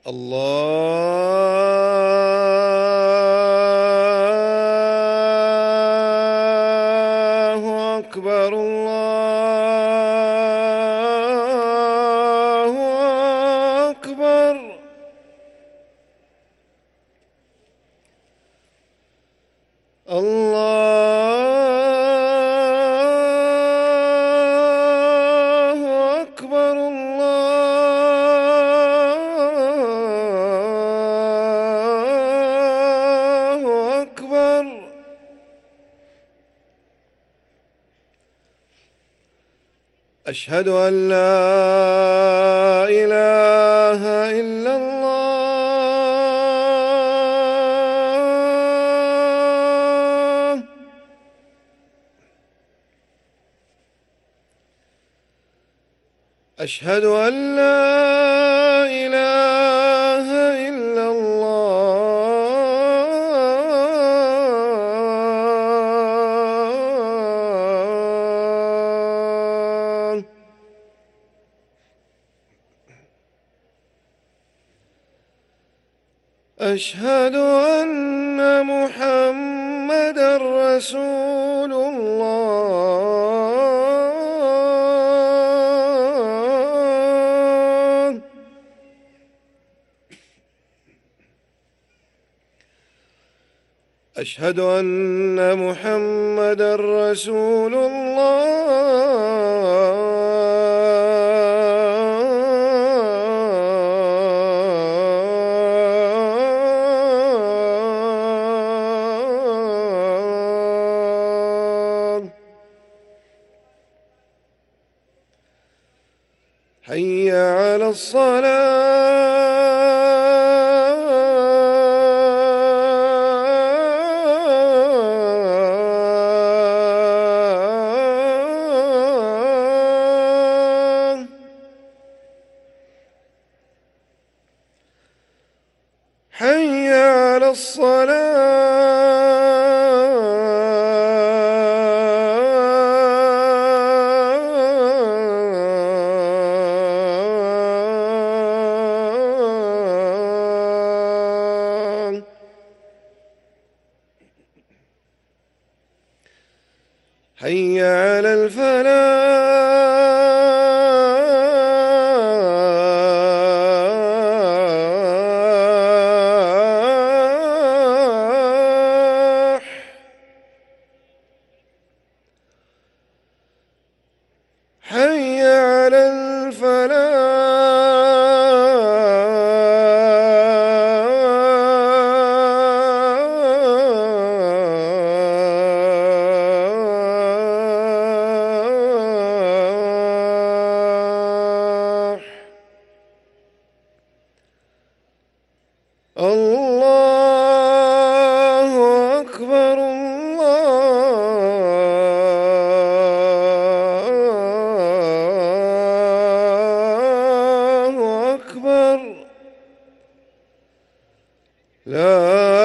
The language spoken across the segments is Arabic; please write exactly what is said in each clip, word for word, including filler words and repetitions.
الله أكبر الله أكبر. الله أكبر الله أكبر. أشهد أن لا إله إلا الله. أشهد أن لا إله إلا الله. أشهد أن محمدًا رسول الله. أشهد أن محمدًا رسول الله. حي على الصلاة. حي على الصلاة. حي على الفلاح. حي على الفلاح. الله أكبر الله أكبر. لا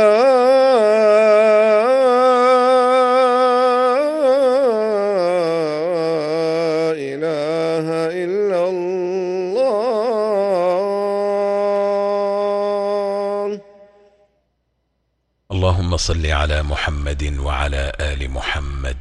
إله إلا الله. اللهم صل على محمد وعلى آل محمد